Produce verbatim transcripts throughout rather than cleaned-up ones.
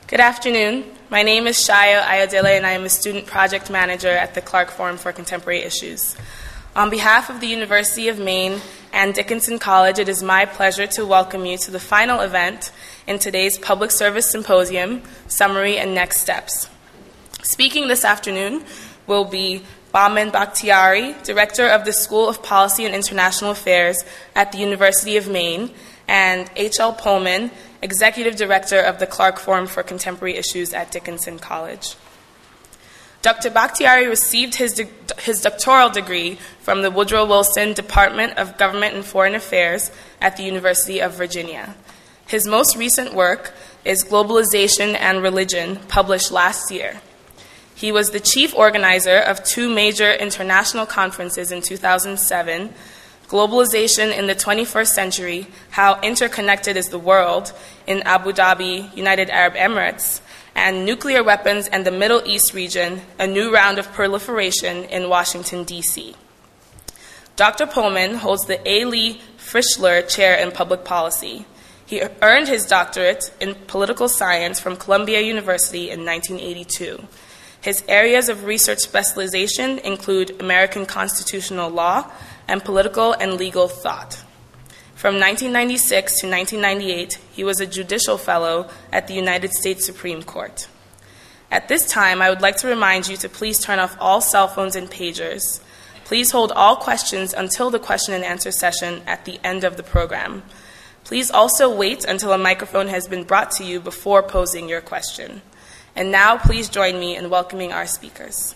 Good afternoon. My name is Shaya Ayodele, and I am a student project manager at the Clark Forum for Contemporary Issues. On behalf of the University of Maine and Dickinson College, it is my pleasure to welcome you to the final event in today's Public Service Symposium, Summary and Next Steps. Speaking this afternoon will be Baman Bakhtiari, Director of the School of Policy and International Affairs at the University of Maine, and H L Pullman, Executive Director of the Clark Forum for Contemporary Issues at Dickinson College. Doctor Bakhtiari received his, de- his doctoral degree from the Woodrow Wilson Department of Government and Foreign Affairs at the University of Virginia. His most recent work is Globalization and Religion, published last year. He was the chief organizer of two major international conferences in two thousand seven, Globalization in the twenty-first Century, How Interconnected is the World, in Abu Dhabi, United Arab Emirates, and Nuclear Weapons and the Middle East Region, A New Round of Proliferation, in Washington, D C Doctor Pullman holds the A. Lee Frischler Chair in Public Policy. He earned his doctorate in political science from Columbia University in nineteen eighty-two. His areas of research specialization include American constitutional law and political and legal thought. From nineteen ninety-six to nineteen ninety-eight, he was a judicial fellow at the United States Supreme Court. At this time, I would like to remind you to please turn off all cell phones and pagers. Please hold all questions until the question and answer session at the end of the program. Please also wait until a microphone has been brought to you before posing your question. And now, please join me in welcoming our speakers.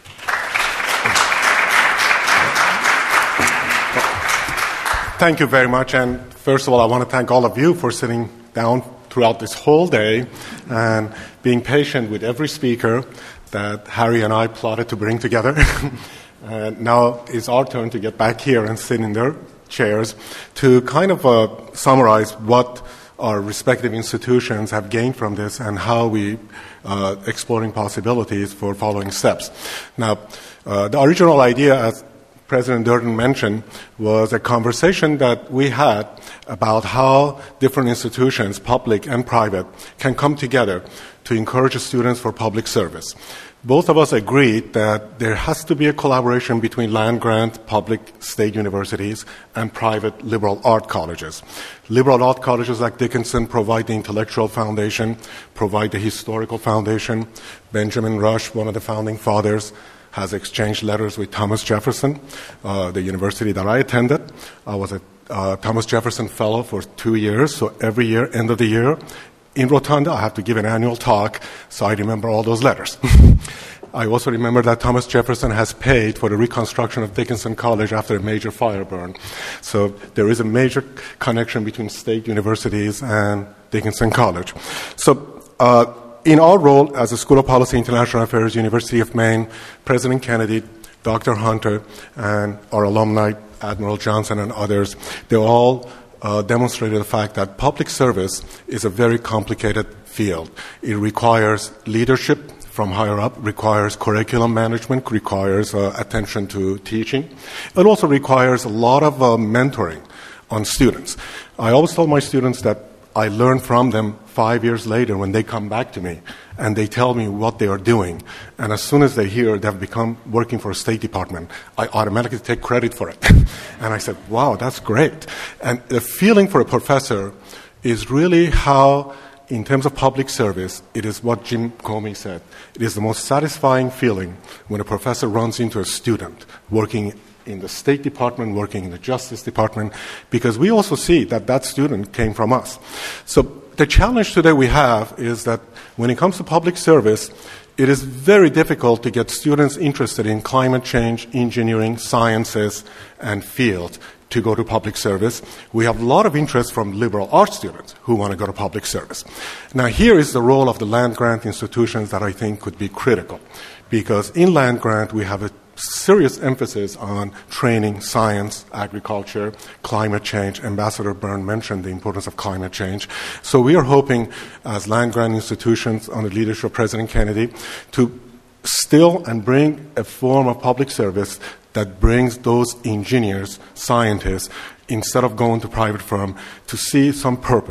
Thank you very much. And first of all, I want to thank all of you for sitting down throughout this whole day and being patient with every speaker that Harry and I plotted to bring together. And now it's our turn to get back here and sit in their chairs to kind of uh, summarize what our respective institutions have gained from this and how we uh, exploring possibilities for following steps. Now, uh, the original idea, as President Durden mentioned, was a conversation that we had about how different institutions, public and private, can come together to encourage students for public service. Both of us agreed that there has to be a collaboration between land-grant public state universities and private liberal art colleges. Liberal art colleges like Dickinson provide the intellectual foundation, provide the historical foundation. Benjamin Rush, one of the founding fathers, has exchanged letters with Thomas Jefferson, uh, the university that I attended. I was a uh, Thomas Jefferson Fellow for two years, so every year, end of the year, in Rotunda, I have to give an annual talk, so I remember all those letters. I also remember that Thomas Jefferson has paid for the reconstruction of Dickinson College after a major fire burn. So there is a major connection between state universities and Dickinson College. So uh, in our role as a School of Policy and International Affairs, University of Maine, President Kennedy, Doctor Hunter, and our alumni, Admiral Johnson and others, they all Uh, demonstrated the fact that public service is a very complicated field. It requires leadership from higher up, requires curriculum management, requires uh, attention to teaching. It also requires a lot of uh, mentoring on students. I always tell my students that I learn from them five years later when they come back to me and they tell me what they are doing. And as soon as they hear they've become working for a State Department, I automatically take credit for it. And I said, wow, that's great. And the feeling for a professor is really how, in terms of public service, it is what Jim Comey said. It is the most satisfying feeling when a professor runs into a student working in the State Department, working in the Justice Department, because we also see that that student came from us. So the challenge today we have is that when it comes to public service, it is very difficult to get students interested in climate change, engineering, sciences, and field to go to public service. We have a lot of interest from liberal arts students who want to go to public service. Now, here is the role of the land-grant institutions that I think could be critical, because in land-grant we have a serious emphasis on training, science, agriculture, climate change. Ambassador Byrne mentioned the importance of climate change. So we are hoping, as land-grant institutions under the leadership of President Kennedy, to still and bring a form of public service that brings those engineers, scientists, instead of going to private firm, to see some purpose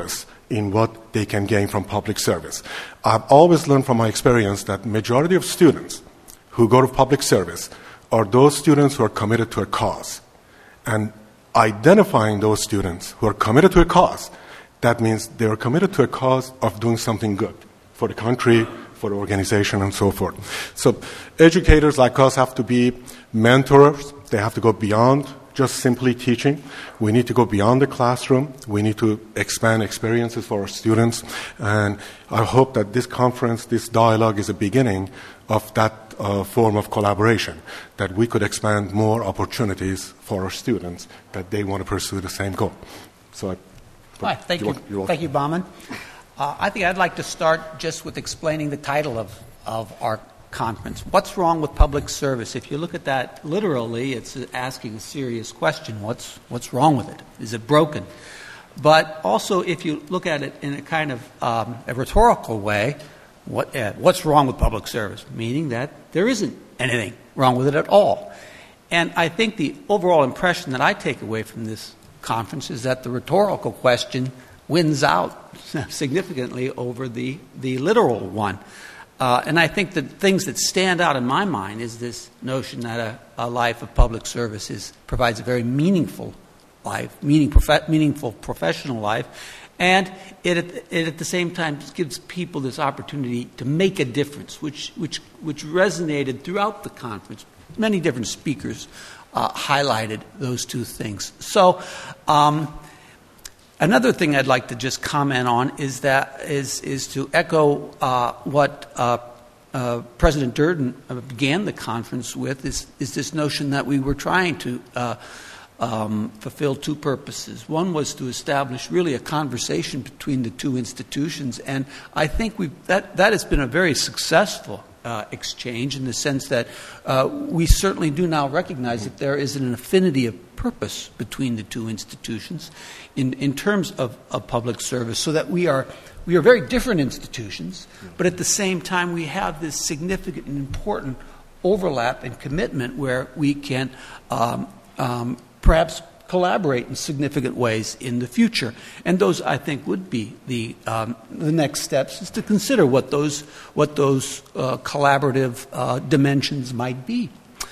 in what they can gain from public service. I've always learned from my experience that majority of students who go to public service are those students who are committed to a cause. And identifying those students who are committed to a cause, that means they are committed to a cause of doing something good for the country, for the organization, and so forth. So educators like us have to be mentors. They have to go beyond just simply teaching. We need to go beyond the classroom. We need to expand experiences for our students. And I hope that this conference, this dialogue is a beginning of that uh, form of collaboration, that we could expand more opportunities for our students, that they want to pursue the same goal. So I, Hi, thank you. you thank you, Bahman. Uh, I think I'd like to start just with explaining the title of, of our conference. What's wrong with public service? If you look at that literally, it's asking a serious question. What's, what's wrong with it? Is it broken? But also, if you look at it in a kind of um, a rhetorical way, what, uh, what's wrong with public service? Meaning that there isn't anything wrong with it at all. And I think the overall impression that I take away from this conference is that the rhetorical question wins out significantly over the, the literal one. Uh, and I think the things that stand out in my mind is this notion that a, a life of public service is, provides a very meaningful life, meaning, prof- meaningful professional life, and it, it at the same time gives people this opportunity to make a difference, which, which, which resonated throughout the conference. Many different speakers uh, highlighted those two things. So um, another thing I'd like to just comment on is that is is to echo uh, what uh, uh, President Durden began the conference with is is this notion that we were trying to uh, um, fulfill two purposes. One was to establish really a conversation between the two institutions, and I think we that that has been a very successful Uh, exchange in the sense that uh, we certainly do now recognize that there is an affinity of purpose between the two institutions in, in terms of, of public service, so that we are we are very different institutions, but at the same time we have this significant and important overlap and commitment where we can um, um, perhaps collaborate in significant ways in the future. And those, I think, would be the um, the next steps, is to consider what those what those uh, collaborative uh, dimensions might be.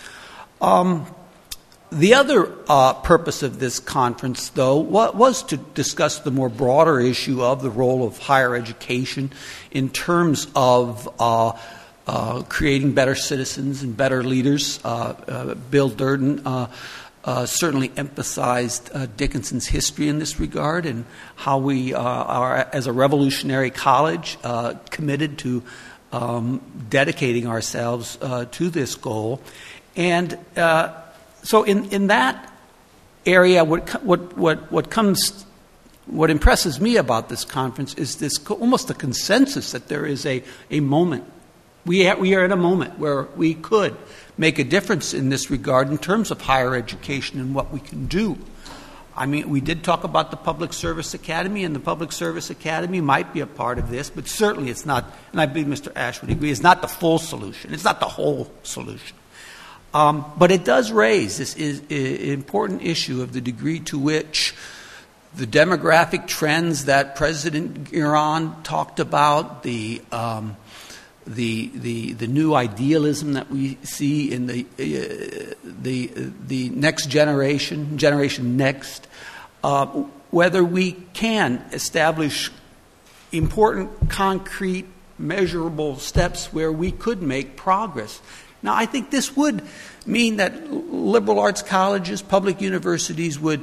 Um, the other uh, purpose of this conference, though, was to discuss the more broader issue of the role of higher education in terms of uh, uh, creating better citizens and better leaders. Uh, uh, Bill Durden Uh, Uh, certainly emphasized uh, Dickinson's history in this regard, and how we uh, are, as a revolutionary college, uh, committed to um, dedicating ourselves uh, to this goal. And uh, so in, in that area, what, what, what, what comes, what impresses me about this conference is this co- almost a consensus that there is a, a moment. We are, we are in a moment where we could make a difference in this regard in terms of higher education and what we can do. I mean, we did talk about the Public Service Academy, and the Public Service Academy might be a part of this, but certainly it's not, and I believe Mister Ash would agree, it's not the full solution. It's not the whole solution. Um, but it does raise this is, is, important issue of the degree to which the demographic trends that President Iran talked about, the um, The, the the new idealism that we see in the uh, the the next generation, generation next, uh, whether we can establish important, concrete, measurable steps where we could make progress. Now, I think this would mean that liberal arts colleges, public universities would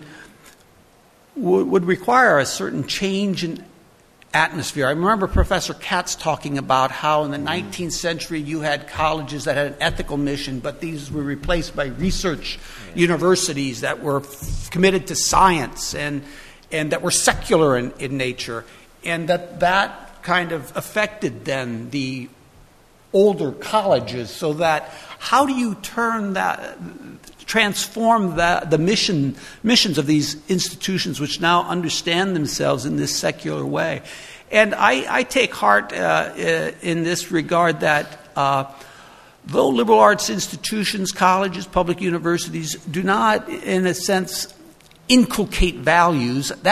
would, would require a certain change in atmosphere. I remember Professor Katz talking about how in the nineteenth century you had colleges that had an ethical mission, but these were replaced by research universities that were f- committed to science and and that were secular in, in nature, and that that kind of affected then the older colleges, so that how do you turn that, transform the, the mission missions of these institutions which now understand themselves in this secular way? And I, I take heart uh, in this regard that uh, though liberal arts institutions, colleges, public universities do not, in a sense, inculcate values, that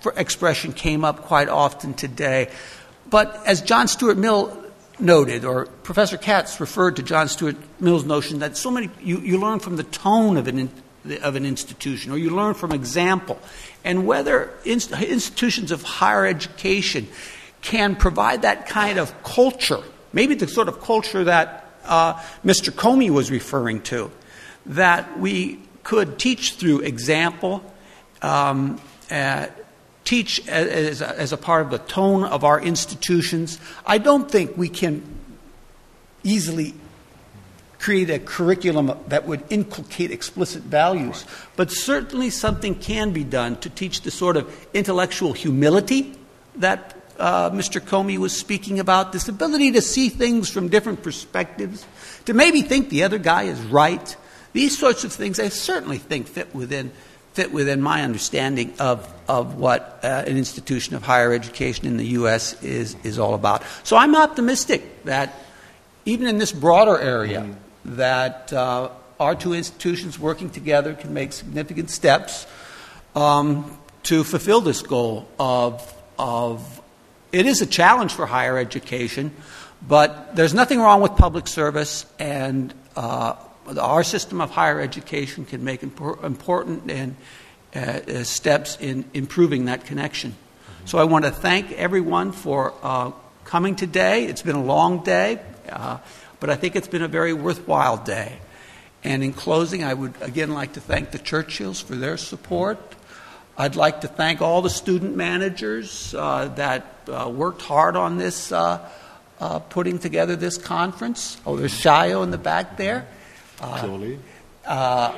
expression came up quite often today. But as John Stuart Mill noted, or Professor Katz referred to John Stuart Mill's notion that so many you, you learn from the tone of an of an institution, or you learn from example, and whether inst- institutions of higher education can provide that kind of culture, maybe the sort of culture that uh, Mister Comey was referring to, that we could teach through example, um, uh, teach as a, as a part of the tone of our institutions. I don't think we can easily create a curriculum that would inculcate explicit values, but certainly something can be done to teach the sort of intellectual humility that uh, Mister Comey was speaking about, this ability to see things from different perspectives, to maybe think the other guy is right. These sorts of things I certainly think fit within fit within my understanding of of what uh, an institution of higher education in the U S is is all about. So I'm optimistic that even in this broader area, mm. that uh, our two institutions working together can make significant steps um, to fulfill this goal of of it is a challenge for higher education, but there's nothing wrong with public service, and uh, our system of higher education can make impor- important and uh, steps in improving that connection. Mm-hmm. So I want to thank everyone for uh, coming today. It's been a long day, uh, but I think it's been a very worthwhile day. And in closing, I would again like to thank the Churchills for their support. I'd like to thank all the student managers uh, that uh, worked hard on this, uh, uh, putting together this conference. Oh, there's Shayo in the back there. Uh, uh,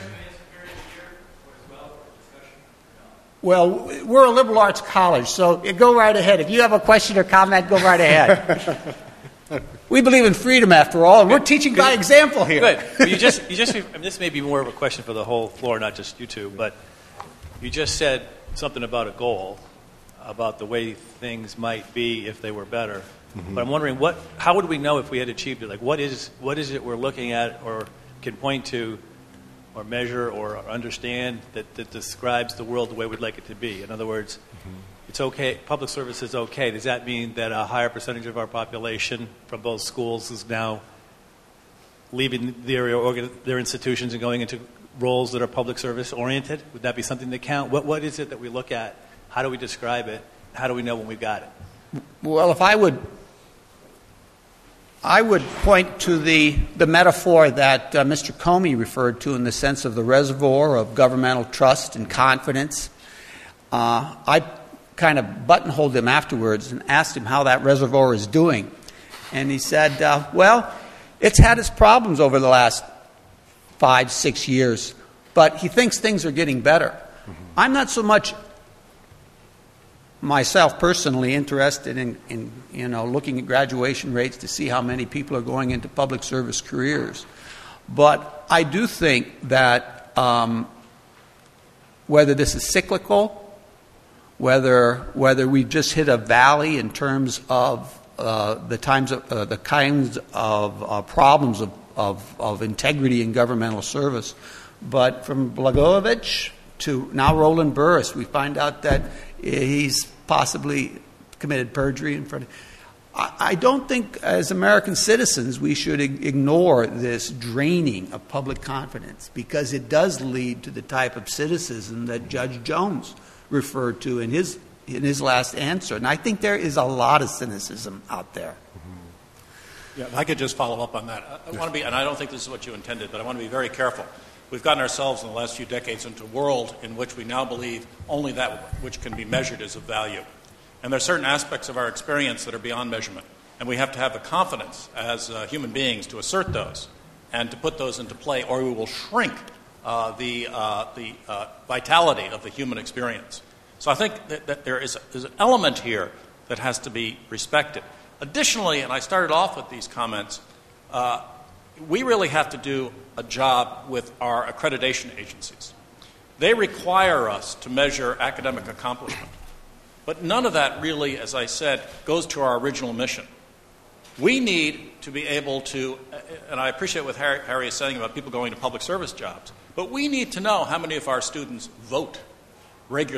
well, we're a liberal arts college, so go right ahead. If you have a question or comment, go right ahead. We believe in freedom, after all, and we're teaching by example here. Good. Well, you just, you just, I mean, this may be more of a question for the whole floor, not just you two, but you just said something about a goal, about the way things might be if they were better. Mm-hmm. But I'm wondering, what? How would we know if we had achieved it? Like, what is what is it we're looking at, or can point to, or measure, or understand that, that describes the world the way we'd like it to be? In other words, mm-hmm. it's okay. Public service is okay. Does that mean that a higher percentage of our population from both schools is now leaving their organ, their institutions and going into roles that are public service oriented? Would that be something that count? What what is it that we look at? How do we describe it? How do we know when we've got it? Well, if I would. I would point to the, the metaphor that uh, Mister Comey referred to in the sense of the reservoir of governmental trust and confidence. Uh, I kind of buttonholed him afterwards and asked him how that reservoir is doing. And he said, uh, well, it's had its problems over the last five, six years, but he thinks things are getting better. Mm-hmm. I'm not so much myself personally interested in, in you know looking at graduation rates to see how many people are going into public service careers, but I do think that um, whether this is cyclical, whether whether we just hit a valley in terms of uh, the times of, uh, the kinds of uh, problems of, of of integrity in governmental service, but from Blagojevich to now Roland Burris, we find out that he's possibly committed perjury in front of... I, I don't think as American citizens we should ignore this draining of public confidence, because it does lead to the type of cynicism that Judge Jones referred to in his in his last answer. And I think there is a lot of cynicism out there. Mm-hmm. Yeah, if I could just follow up on that. I, I want to be, and I don't think this is what you intended, but I want to be very careful. We've gotten ourselves in the last few decades into a world in which we now believe only that which can be measured is of value. And there are certain aspects of our experience that are beyond measurement. And we have to have the confidence as uh, human beings to assert those and to put those into play, or we will shrink uh, the, uh, the uh, vitality of the human experience. So I think that, that there is, a, is an element here that has to be respected. Additionally, and I started off with these comments, uh, we really have to do a job with our accreditation agencies. They require us to measure academic accomplishment. But none of that really, as I said, goes to our original mission. We need to be able to, and I appreciate what Harry, Harry is saying about people going to public service jobs, but we need to know how many of our students vote regularly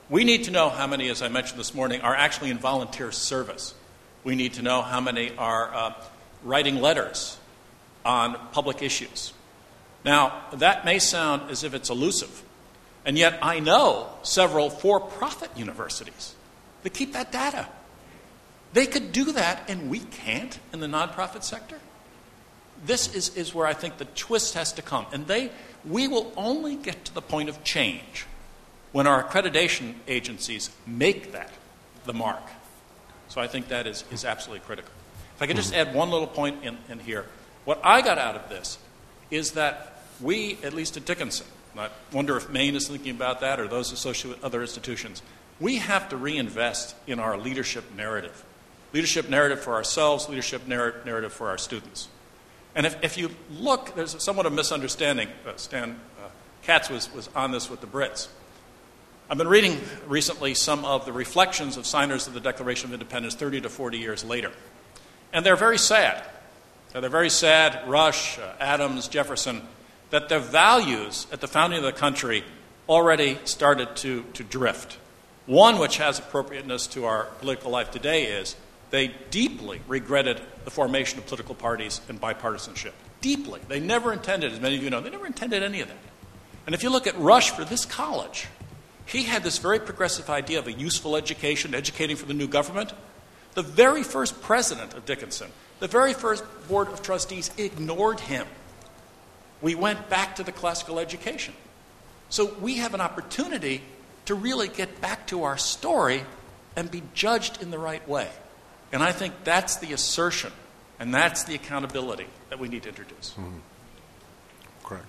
We need to know how many, as I mentioned this morning, are actually in volunteer service. We need to know how many are uh, writing letters on public issues. Now, that may sound as if it's elusive, and yet I know several for-profit universities that keep that data. They could do that, and we can't in the nonprofit sector. This is, is where I think the twist has to come. And they, we will only get to the point of change when our accreditation agencies make that the mark. So I think that is, is absolutely critical. If I could just add one little point in, in here. What I got out of this is that we, at least at Dickinson, and I wonder if Maine is thinking about that or those associated with other institutions, we have to reinvest in our leadership narrative. Leadership narrative for ourselves, leadership narr- narrative for our students. And if, if you look, there's somewhat of a misunderstanding. Uh, Stan uh, Katz was, was on this with the Brits. I've been reading recently some of the reflections of signers of the Declaration of Independence thirty to forty years later. And they're very sad. They're very sad, Rush, uh, Adams, Jefferson, that their values at the founding of the country already started to, to drift. One which has appropriateness to our political life today is they deeply regretted the formation of political parties and bipartisanship. Deeply. They never intended, as many of you know, they never intended any of that. And if you look at Rush for this college, he had this very progressive idea of a useful education, educating for the new government. The very first president of Dickinson, the very first board of trustees ignored him. We went back to the classical education. So we have an opportunity to really get back to our story and be judged in the right way. And I think that's the assertion and that's the accountability that we need to introduce. Mm-hmm. Correct.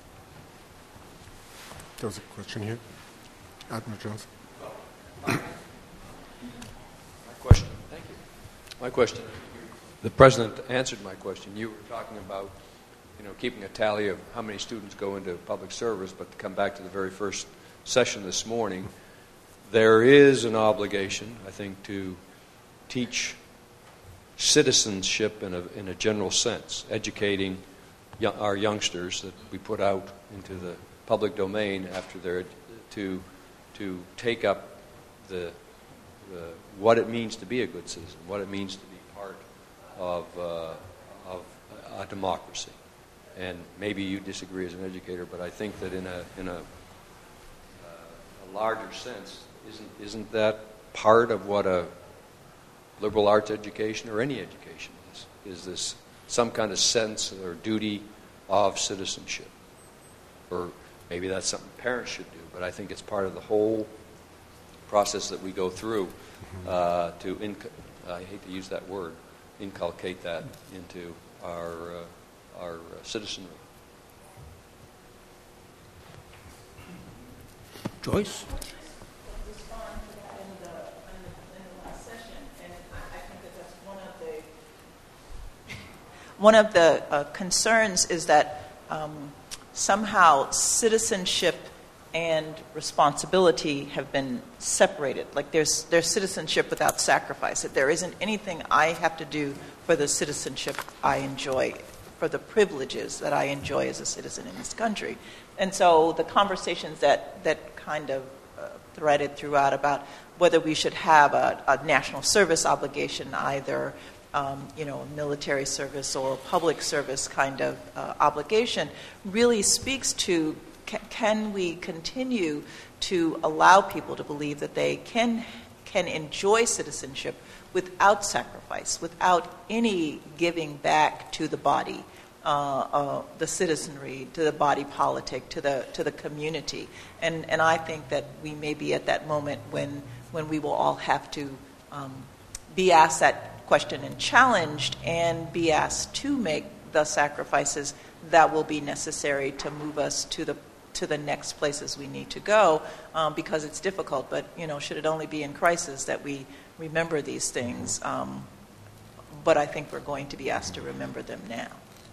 There was a question here. Admiral Jones. My question. Thank you. My question. The President answered my question. You were talking about, you know, keeping a tally of how many students go into public service, but to come back to the very first session this morning, there is an obligation, I think, to teach citizenship in a, in a general sense, educating young, our youngsters that we put out into the public domain after they're to to take up the, the what it means to be a good citizen, what it means to be part of uh, of a democracy. And maybe you disagree as an educator, but I think that in a in a, uh, a larger sense, isn't isn't that part of what a liberal arts education or any education is? Is this some kind of sense or duty of citizenship? Or maybe that's something parents should do, but I think it's part of the whole process that we go through uh, to, inc- I hate to use that word, inculcate that into our uh, our uh, citizenry. Joyce? One of the uh, concerns is that um, somehow citizenship and responsibility have been separated. Like there's there's citizenship without sacrifice. That there isn't anything I have to do for the citizenship I enjoy, for the privileges that I enjoy as a citizen in this country. And so the conversations that, that kind of uh, threaded throughout about whether we should have a, a national service obligation, either Um, you know, military service or public service kind of uh, obligation, really speaks to ca- can we continue to allow people to believe that they can can enjoy citizenship without sacrifice, without any giving back to the body, uh, uh, the citizenry, to the body politic, to the to the community, and and I think that we may be at that moment when when we will all have to um, be asked that question and challenged and be asked to make the sacrifices that will be necessary to move us to the to the next places we need to go, um, because it's difficult. But you know, should it only be in crisis that we remember these things? Um, but I think we're going to be asked to remember them now.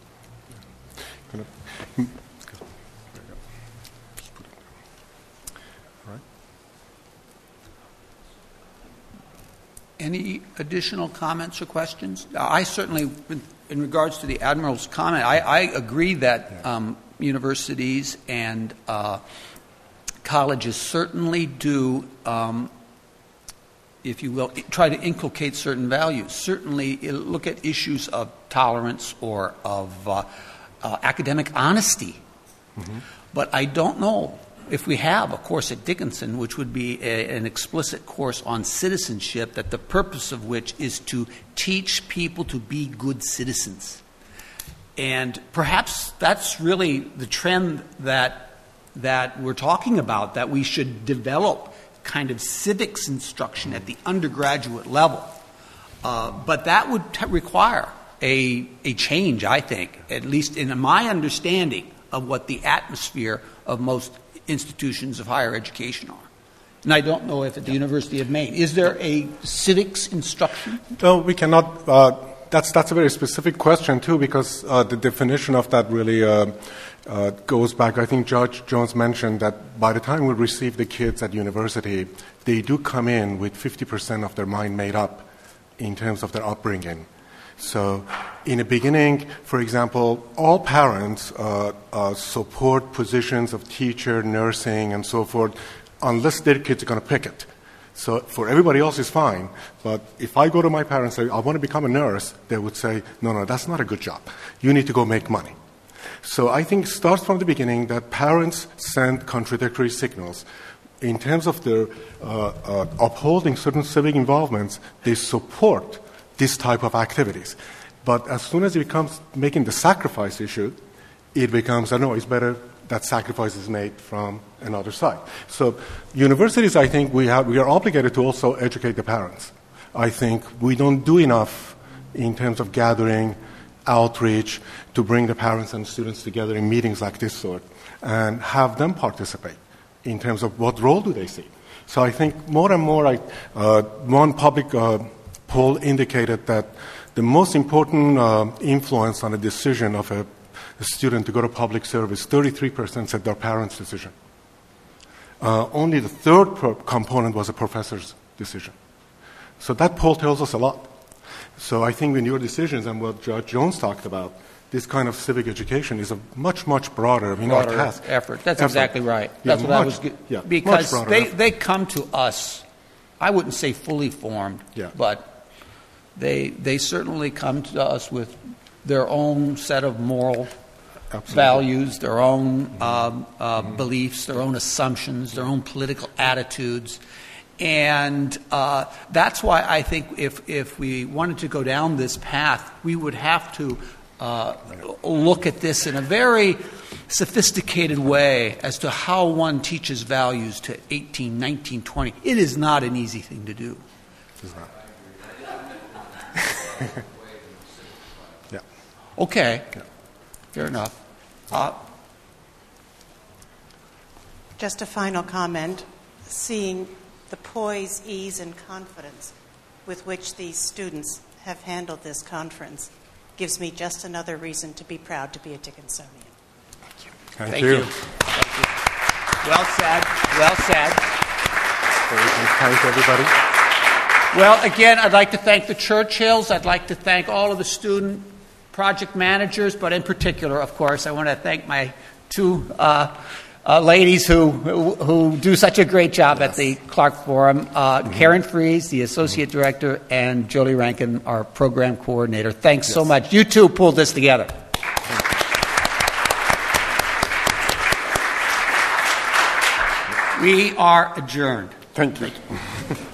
Any additional comments or questions? I certainly, in regards to the Admiral's comment, I, I agree that um, universities and uh, colleges certainly do, um, if you will, try to inculcate certain values. Certainly look at issues of tolerance or of uh, uh, academic honesty. Mm-hmm. But I don't know if we have a course at Dickinson, which would be a, an explicit course on citizenship, that the purpose of which is to teach people to be good citizens. And perhaps that's really the trend that that we're talking about, that we should develop kind of civics instruction at the undergraduate level. Uh, but that would t- require a, a change, I think, at least in my understanding of what the atmosphere of most institutions of higher education are. And I don't know if at the University of Maine, is there a civics instruction? No, we cannot. Uh, that's, that's a very specific question, too, because uh, the definition of that really uh, uh, goes back. I think Judge Jones mentioned that by the time we receive the kids at university, they do come in with fifty percent of their mind made up in terms of their upbringing. So in the beginning, for example, all parents uh, uh, support positions of teacher, nursing, and so forth, unless their kids are going to pick it. So for everybody else, it's fine. But if I go to my parents and say, I want to become a nurse, they would say, no, no, that's not a good job. You need to go make money. So I think it starts from the beginning that parents send contradictory signals. In terms of their uh, uh, upholding certain civic involvements, they support this type of activities. But as soon as it becomes making the sacrifice issue, it becomes, I know, it's better that sacrifice is made from another side. So universities, I think, we have, we are obligated to also educate the parents. I think we don't do enough in terms of gathering, outreach, to bring the parents and students together in meetings like this sort and have them participate in terms of what role do they see. So I think more and more, I, uh, one public uh, poll indicated that the most important uh, influence on a decision of a, a student to go to public service, thirty-three percent said their parents' decision. Uh, only the third pro- component was a professor's decision. So that poll tells us a lot. So I think in your decisions and what Judge Jones talked about, this kind of civic education is a much, much broader, I mean, broader task. effort. That's effort. exactly right. Yeah, That's what much, I was. Ge- yeah, because they, effort. they come to us, I wouldn't say fully formed, yeah. but they they certainly come to us with their own set of moral Absolutely. values, their own mm-hmm. um, uh, mm-hmm. beliefs, their own assumptions, their own political attitudes. And uh, that's why I think if, if we wanted to go down this path, we would have to uh, look at this in a very sophisticated way as to how one teaches values to eighteen, nineteen, twenty. It is not an easy thing to do. It's not. yeah. Okay. Yeah. Fair enough. Uh, Just a final comment. Seeing the poise, ease, and confidence with which these students have handled this conference gives me just another reason to be proud to be a Dickinsonian. Thank you. Thank, Thank you. you. Thank you. Well said. Well said. Thank everybody. Well, again, I'd like to thank the Churchills. I'd like to thank all of the student project managers, but in particular, of course, I want to thank my two uh, uh, ladies who, who who do such a great job yes. at the Clark Forum. Uh, mm-hmm. Karen Fries, the Associate mm-hmm. Director, and Jolie Rankin, our Program Coordinator. Thanks yes. so much. You two pulled this together. We are adjourned. Thank you.